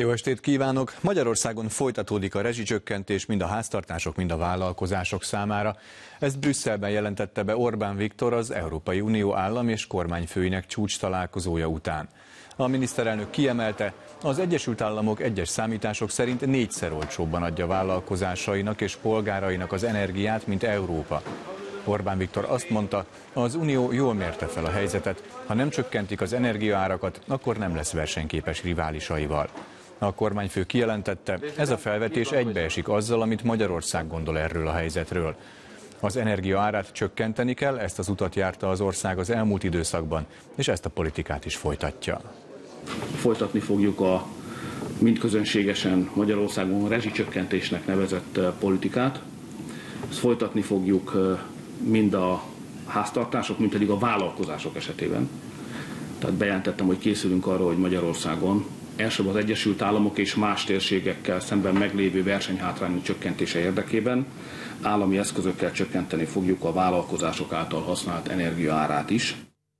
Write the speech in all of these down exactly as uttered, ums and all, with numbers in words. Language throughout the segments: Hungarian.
Jó estét kívánok! Magyarországon folytatódik a rezsicsökkentés mind a háztartások, mind a vállalkozások számára. Ezt Brüsszelben jelentette be Orbán Viktor az Európai Unió állam- és kormányfőinek csúcs találkozója után. A miniszterelnök kiemelte, az Egyesült Államok egyes számítások szerint négyszer olcsóbban adja vállalkozásainak és polgárainak az energiát, mint Európa. Orbán Viktor azt mondta, az Unió jól mérte fel a helyzetet, ha nem csökkentik az energiaárakat, akkor nem lesz versenyképes riválisaival. A kormányfő kijelentette, ez a felvetés egybeesik azzal, amit Magyarország gondol erről a helyzetről. Az energia árát csökkenteni kell, ezt az utat járta az ország az elmúlt időszakban, és ezt a politikát is folytatja. Folytatni fogjuk a mind közönségesen Magyarországon rezsicsökkentésnek nevezett politikát. Ezt folytatni fogjuk mind a háztartások, mind pedig a vállalkozások esetében. Tehát bejelentettem, hogy készülünk arra, hogy Magyarországon elsőbb az Egyesült Államok és más térségekkel szemben meglévő versenyhátrányok csökkentése érdekében állami eszközökkel csökkenteni fogjuk a vállalkozások által használt energiaárát is.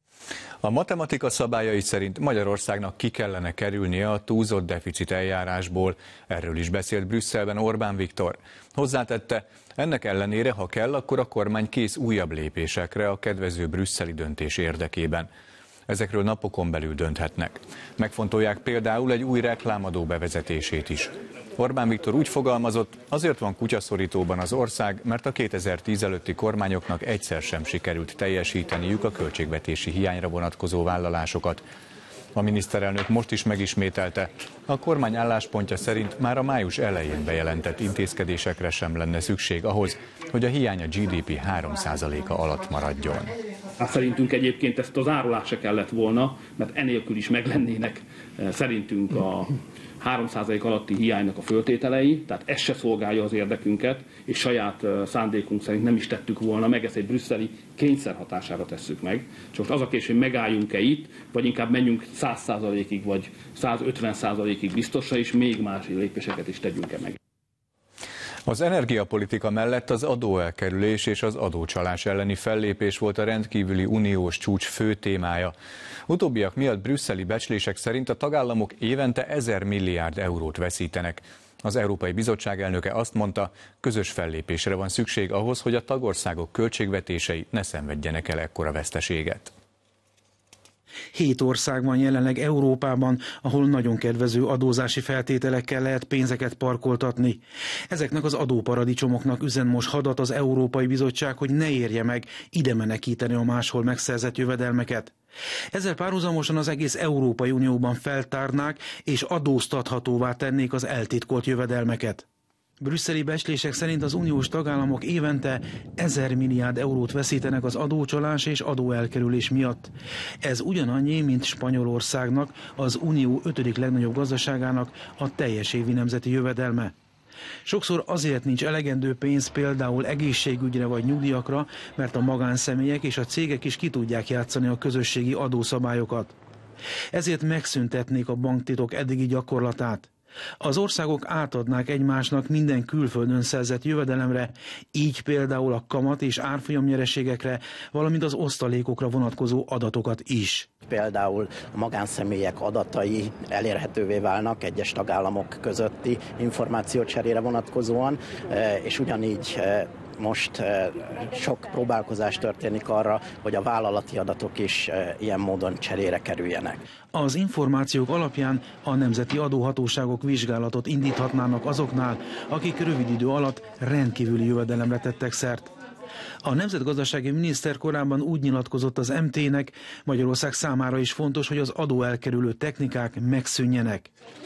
A matematika szabályai szerint Magyarországnak ki kellene kerülnie a túlzott deficit eljárásból. Erről is beszélt Brüsszelben Orbán Viktor. Hozzátette, ennek ellenére, ha kell, akkor a kormány kész újabb lépésekre a kedvező brüsszeli döntés érdekében. Ezekről napokon belül dönthetnek. Megfontolják például egy új reklámadó bevezetését is. Orbán Viktor úgy fogalmazott, azért van kutyaszorítóban az ország, mert a kétezer-tíz előtti kormányoknak egyszer sem sikerült teljesíteniük a költségvetési hiányra vonatkozó vállalásokat. A miniszterelnök most is megismételte, a kormány álláspontja szerint már a május elején bejelentett intézkedésekre sem lenne szükség ahhoz, hogy a hiány a gé dé pé három százaléka alatt maradjon. Hát szerintünk egyébként ezt az árulás se kellett volna, mert enélkül is meglennének szerintünk a három százalék alatti hiánynak a föltételei, tehát ez se szolgálja az érdekünket, és saját szándékunk szerint nem is tettük volna meg, ezt egy brüsszeli kényszer hatására tesszük meg. Csak az a kérdés, hogy megálljunk-e itt, vagy inkább menjünk száz százalékig, vagy százötven százalékig biztosra, és még más lépéseket is tegyünk-e meg. Az energiapolitika mellett az adóelkerülés és az adócsalás elleni fellépés volt a rendkívüli uniós csúcs fő témája. Utóbbiak miatt brüsszeli becslések szerint a tagállamok évente ezer milliárd eurót veszítenek. Az Európai Bizottság elnöke azt mondta, közös fellépésre van szükség ahhoz, hogy a tagországok költségvetései ne szenvedjenek el ekkora veszteséget. Hét ország van jelenleg Európában, ahol nagyon kedvező adózási feltételekkel lehet pénzeket parkoltatni. Ezeknek az adóparadicsomoknak üzen most hadat az Európai Bizottság, hogy ne érje meg ide menekíteni a máshol megszerzett jövedelmeket. Ezzel párhuzamosan az egész Európai Unióban feltárnák és adóztathatóvá tennék az eltitkolt jövedelmeket. Brüsszeli becslések szerint az uniós tagállamok évente ezer milliárd eurót veszítenek az adócsalás és adóelkerülés miatt. Ez ugyanannyi, mint Spanyolországnak, az unió ötödik legnagyobb gazdaságának a teljes évi nemzeti jövedelme. Sokszor azért nincs elegendő pénz például egészségügyre vagy nyugdíjakra, mert a magánszemélyek és a cégek is ki tudják játszani a közösségi adószabályokat. Ezért megszüntetnék a banktitok eddigi gyakorlatát. Az országok átadnák egymásnak minden külföldön szerzett jövedelemre, így például a kamat és árfolyam nyereségekre, valamint az osztalékokra vonatkozó adatokat is. Például a magánszemélyek adatai elérhetővé válnak egyes tagállamok közötti információcserére vonatkozóan, és ugyanígy most sok próbálkozás történik arra, hogy a vállalati adatok is ilyen módon cserére kerüljenek. Az információk alapján a nemzeti adóhatóságok vizsgálatot indíthatnának azoknál, akik rövid idő alatt rendkívüli jövedelemre tettek szert. A nemzetgazdasági miniszter korábban úgy nyilatkozott az em té-nek, Magyarország számára is fontos, hogy az adóelkerülő technikák megszűnjenek.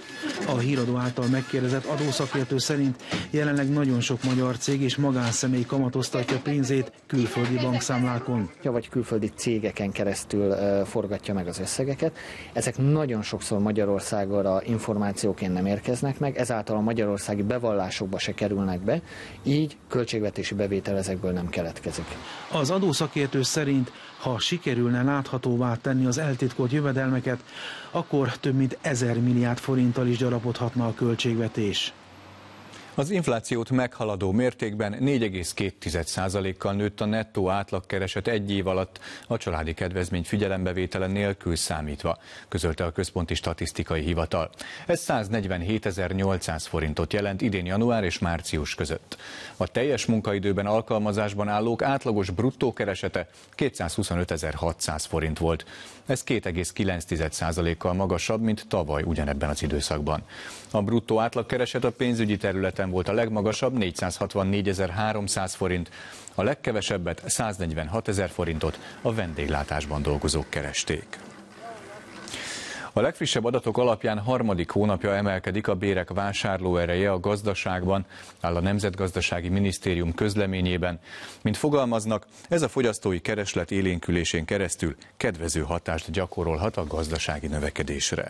A híradó által megkérdezett adószakértő szerint jelenleg nagyon sok magyar cég és magánszemély kamatoztatja pénzét külföldi bankszámlákon. Vagy külföldi cégeken keresztül forgatja meg az összegeket. Ezek nagyon sokszor Magyarországra információként nem érkeznek meg, ezáltal a magyarországi bevallásokba se kerülnek be, így költségvetési bevétel ezekből nem keletkezik. Az adószakértő szerint, ha sikerülne láthatóvá tenni az eltitkolt jövedelmeket, akkor több mint ezer milliárd forinttal is gyarapodhatna a költségvetés. Az inflációt meghaladó mértékben négy egész két százalékkal nőtt a nettó átlagkereset egy év alatt, a családi kedvezmény figyelembevétele nélkül számítva, közölte a Központi Statisztikai Hivatal. Ez száznegyvenhétezer-nyolcszáz forintot jelent idén január és március között. A teljes munkaidőben alkalmazásban állók átlagos bruttó keresete kétszázhuszonötezer-hatszáz forint volt. Ez két egész kilenc százalékkal magasabb, mint tavaly ugyanebben az időszakban. A bruttó átlagkereset a pénzügyi területen volt a legmagasabb, négyszázhatvannégyezer-háromszáz forint, a legkevesebbet, száznegyvenhatezer forintot a vendéglátásban dolgozók keresték. A legfrissebb adatok alapján harmadik hónapja emelkedik a bérek vásárlóereje a gazdaságban, áll a Nemzetgazdasági Minisztérium közleményében. Mint fogalmaznak, ez a fogyasztói kereslet élénkülésén keresztül kedvező hatást gyakorolhat a gazdasági növekedésre.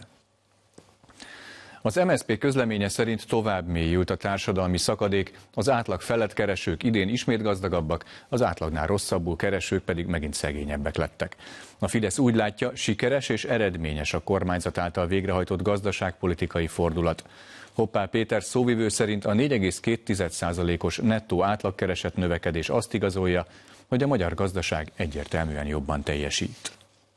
Az em es zé pé közleménye szerint tovább mélyült a társadalmi szakadék, az átlag felett keresők idén ismét gazdagabbak, az átlagnál rosszabbul keresők pedig megint szegényebbek lettek. A Fidesz úgy látja, sikeres és eredményes a kormányzat által végrehajtott gazdaságpolitikai fordulat. Hoppá Péter szóvivő szerint a négy egész két százalékos nettó átlagkereset növekedés azt igazolja, hogy a magyar gazdaság egyértelműen jobban teljesít.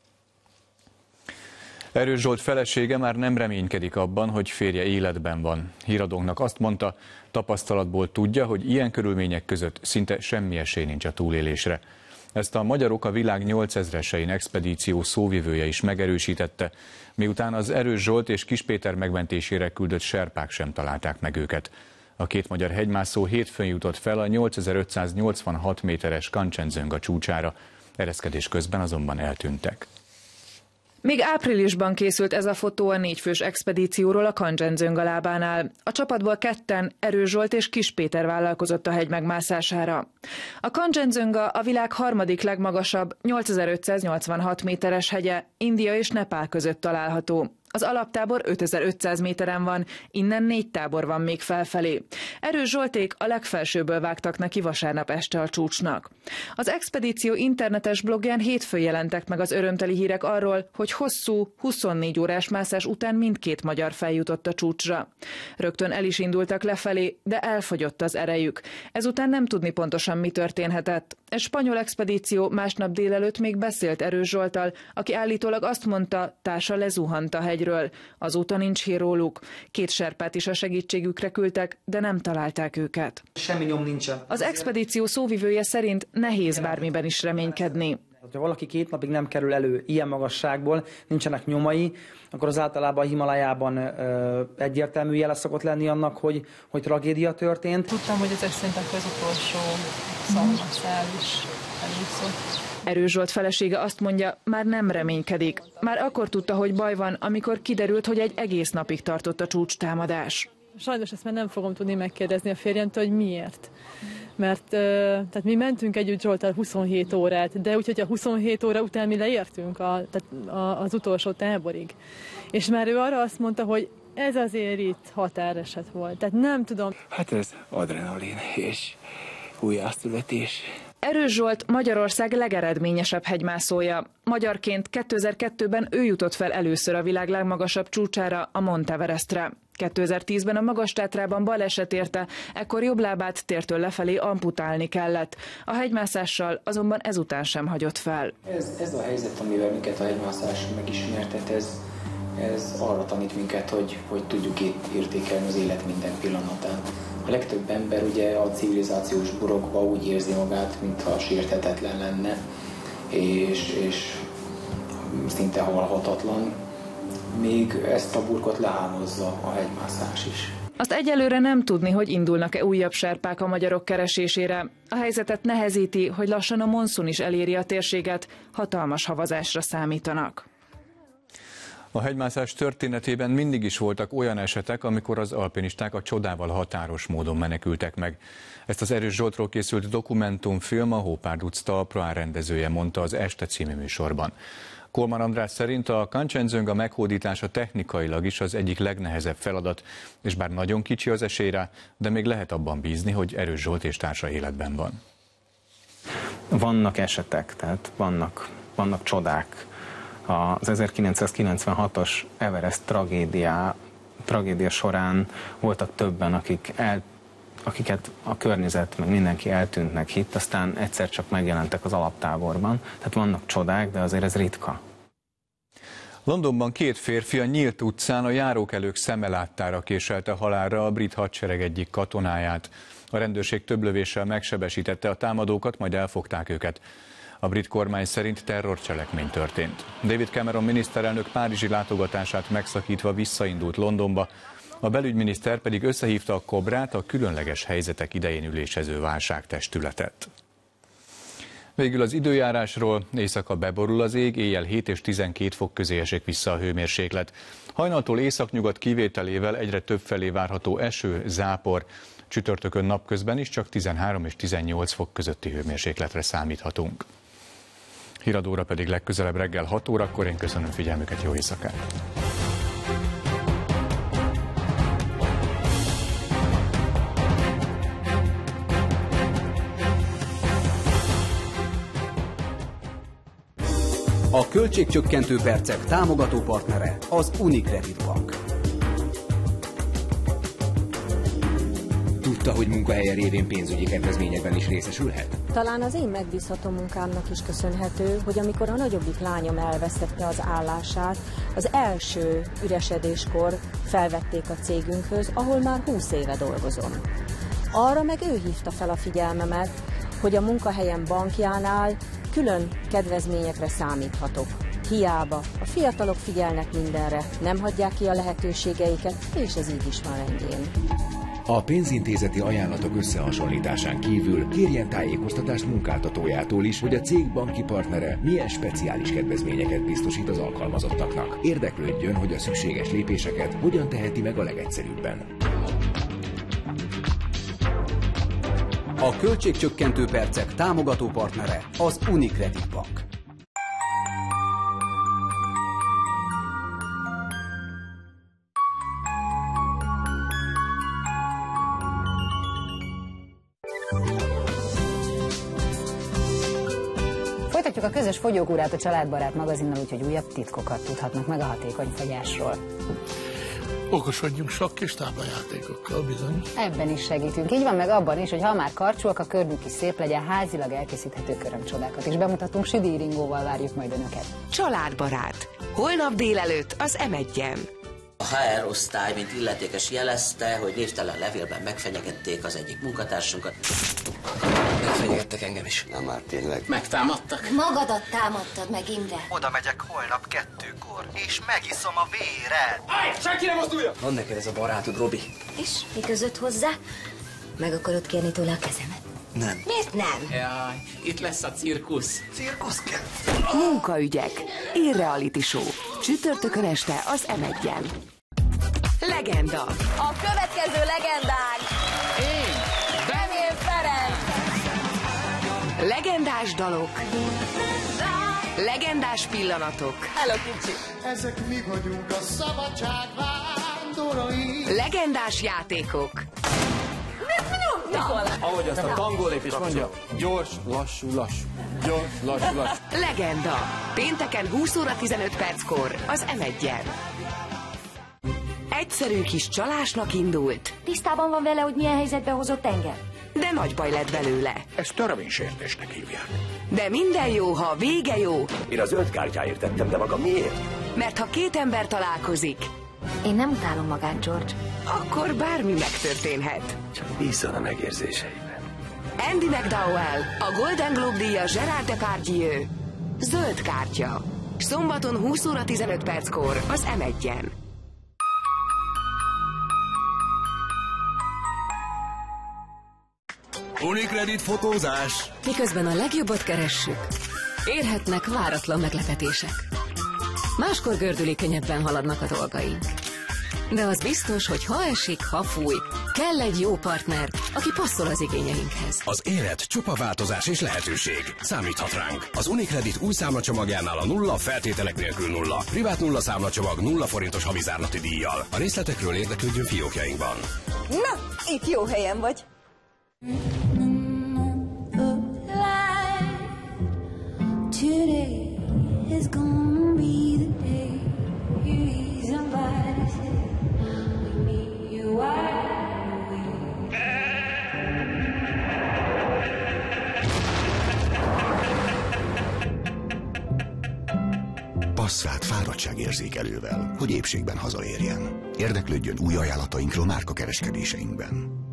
Erős Zsolt felesége már nem reménykedik abban, hogy férje életben van. Híradónknak azt mondta, tapasztalatból tudja, hogy ilyen körülmények között szinte semmi esély nincs a túlélésre. Ezt a Magyarok a világ nyolcezresein expedíció szóvivője is megerősítette, miután az Erős Zsolt és Kiss Péter megmentésére küldött serpák sem találták meg őket. A két magyar hegymászó hétfőn jutott fel a nyolcezer-ötszáznyolcvanhat méteres Kancsenjunga csúcsára, ereszkedés közben azonban eltűntek. Még áprilisban készült ez a fotó a négyfős expedícióról a Kancsenjunga lábánál. A csapatból ketten, Erős Zsolt és Kiss Péter vállalkozott a hegy megmászására. A Kancsenjunga a világ harmadik legmagasabb, nyolcezer-ötszáznyolcvanhat méteres hegye, India és Nepál között található. Az alaptábor ötezer-ötszáz méteren van, innen négy tábor van még felfelé. Erős Zsolték a legfelsőből vágtak neki vasárnap este a csúcsnak. Az expedíció internetes blogján hétfőn jelentek meg az örömteli hírek arról, hogy hosszú, huszonnégy órás mászás után mindkét magyar feljutott a csúcsra. Rögtön el is indultak lefelé, de elfogyott az erejük. Ezután nem tudni pontosan, mi történhetett. Egy spanyol expedíció másnap délelőtt még beszélt Erős Zsolttal, aki állítólag azt mondta, társa lezuhant a hegyről. Azóta nincs hír róluk. Két serpát is a segítségükre küldtek, de nem találták őket. Semmi nyom nincsen. Az expedíció szóvivője szerint nehéz bármiben is reménykedni. Ha valaki két napig nem kerül elő ilyen magasságból, nincsenek nyomai, akkor az általában a Himalájában ö, egyértelmű jele szokott lenni annak, hogy, hogy tragédia történt. Tudtam, hogy ezek szerint akkor az utolsó szalmaszál is elúszott. Erős Zsolt felesége azt mondja, már nem reménykedik. Már akkor tudta, hogy baj van, amikor kiderült, hogy egy egész napig tartott a csúcstámadás. Sajnos ezt már nem fogom tudni megkérdezni a férjemtől, hogy miért. Mert tehát mi mentünk együtt Zsolttal huszonhét órát, de úgyhogy a huszonhét óra után mi leértünk a, tehát a, az utolsó táborig. És már ő arra azt mondta, hogy ez azért itt határeset volt. Tehát nem tudom. Hát ez adrenalin és újjászületés. Erős Zsolt Magyarország legeredményesebb hegymászója. Magyarként kétezer-kettőben ő jutott fel először a világ legmagasabb csúcsára, a Mount Everestre. kétezer-tízben a Magas-Tátrában baleset érte, ekkor jobb lábát tértől lefelé amputálni kellett. A hegymászással azonban ezután sem hagyott fel. Ez, ez a helyzet, amivel minket a hegymászás megismertet, ez, ez arra tanít minket, hogy, hogy tudjuk értékelni az élet minden pillanatán. A legtöbb ember ugye a civilizációs burokba úgy érzi magát, mintha sérthetetlen lenne, és, és szinte halhatatlan. Még ezt a burkot lehámozza a hegymászás is. Azt egyelőre nem tudni, hogy indulnak-e újabb serpák a magyarok keresésére. A helyzetet nehezíti, hogy lassan a monszun is eléri a térséget, hatalmas havazásra számítanak. A hegymászás történetében mindig is voltak olyan esetek, amikor az alpinisták a csodával határos módon menekültek meg. Ezt az Erős Zsoltról készült dokumentumfilm a Hópárd utca talpra rendezője mondta az Este című műsorban. Kolman András szerint a Kancsenjunga meghódítása technikailag is az egyik legnehezebb feladat, és bár nagyon kicsi az esély rá, de még lehet abban bízni, hogy Erős Zsolt és társa életben van. Vannak esetek, tehát vannak, vannak csodák. Az ezerkilencszázkilencvenhatos Everest tragédia, tragédia során voltak többen, akik akiket a környezet, meg mindenki eltűntnek hitt, aztán egyszer csak megjelentek az alaptáborban. Tehát vannak csodák, de azért ez ritka. Londonban két férfi a nyílt utcán a járókelők szeme láttára késelte halálra a brit hadsereg egyik katonáját. A rendőrség több lövéssel megsebesítette a támadókat, majd elfogták őket. A brit kormány szerint terrorcselekmény történt. David Cameron miniszterelnök párizsi látogatását megszakítva visszaindult Londonba, a belügyminiszter pedig összehívta a Kobrát, a különleges helyzetek idején ülésező válságtestületet. Végül az időjárásról: éjszaka beborul az ég, éjjel hét és tizenkét fok közé esik vissza a hőmérséklet. Hajnaltól északnyugat kivételével egyre több felé várható eső, zápor. Csütörtökön napközben is csak tizenhárom és tizennyolc fok közötti hőmérsékletre számíthatunk. Híradóra pedig legközelebb reggel hat órakor. Én köszönöm figyelmüket, jó éjszakát! A költségcsökkentő percek támogató partnere az Unicredit Bank. Tudta, hogy munkahelye révén pénzügyi kedvezményekben is részesülhet? Talán az én megbízható munkámnak is köszönhető, hogy amikor a nagyobbik lányom elvesztette az állását, az első üresedéskor felvették a cégünkhöz, ahol már húsz éve dolgozom. Arra meg ő hívta fel a figyelmemet, hogy a munkahelyem bankjánál külön kedvezményekre számíthatok. Hiába a fiatalok figyelnek mindenre, nem hagyják ki a lehetőségeiket, és ez így is van rendjén. A pénzintézeti ajánlatok összehasonlításán kívül kérjen tájékoztatást munkáltatójától is, hogy a cég banki partnere milyen speciális kedvezményeket biztosít az alkalmazottaknak. Érdeklődjön, hogy a szükséges lépéseket hogyan teheti meg a legegyszerűbben. A költségcsökkentő percek támogató partnere az Unicredit Bank. Folytatjuk a közös fogyókúrát a Családbarát magazinnal, úgyhogy újabb titkokat tudhatnak meg a hatékony fogyásról. Okosodjunk sok kis táplajátékokkal, bizony. Ebben is segítünk. Így van, meg abban is, hogy ha már karcsúak, a körmük is szép legyen, házilag elkészíthető körömcsodákat is bemutatunk. Südi Iringóval várjuk majd Önöket. Családbarát. Holnap délelőtt az em egyen. A há er osztály, mint illetékes jelezte, hogy névtelen levélben megfenyegették az egyik munkatársunkat. Megfenyegettek engem is. Na már tényleg. Megtámadtak. Magadat támadtad meg, Imre. Oda megyek holnap kettőkor, és megiszom a véred. Állj, senki nem mozdulja! Van neked ez a barátod, Robi. És mi között hozzá? Meg akarod kérni tőle a kezemet? Nem. Miért nem? Jaj, itt lesz a cirkusz. Cirkusz kell. Munkaügyek. Irreality show. Csütörtökön este az em egyen. Legenda. A következő legendák. Én. Remél Ferenc. Legendás dalok. Legendás pillanatok. Hello, kicsi. Ezek mi vagyunk a szabadság vándorai. Legendás játékok. Ahogy azt a tangó lépés mondja, gyors, lassú, lassú. Gyors, lassú, lassú. Legenda. Pénteken húsz óra tizenöt perckor az em egyen. Egyszerű kis csalásnak indult. Tisztában van vele, hogy milyen helyzetbe hozott engem? De nagy baj lett belőle. Ezt törvénysértésnek hívják. De minden jó, ha a vége jó. Én a zöld kártyáért tettem, de maga miért? Mert ha két ember találkozik... Én nem utálom magát, George. Akkor bármi megtörténhet. Csak bízzon a megérzéseiben. Andy McDowell, a Golden Globe díjas Gerard Depardieu. Zöld kártya. Szombaton húsz óra tizenöt perckor az em egyen. Unicredit fotózás. Miközben a legjobbat keressük, érhetnek váratlan meglepetések. Máskor gördülékenyebben haladnak a dolgaink. De az biztos, hogy ha esik, ha fúj, kell egy jó partner, aki passzol az igényeinkhez. Az élet csupa változás és lehetőség. Számíthat ránk. Az Unicredit új számlacsomagjánál a nulla feltételek nélkül nulla. Privát nulla számlacsomag nulla forintos havizárlati díjjal. A részletekről érdeklődjön fiókjainkban. Na, itt jó helyen vagy. Today is gonna be the day you hear somebody say, we need you, I will. masszát fáradtságérzékelővel, hogy épségben hazaérjen. Érdeklődjön új ajánlatainkról márkakereskedéseinkben.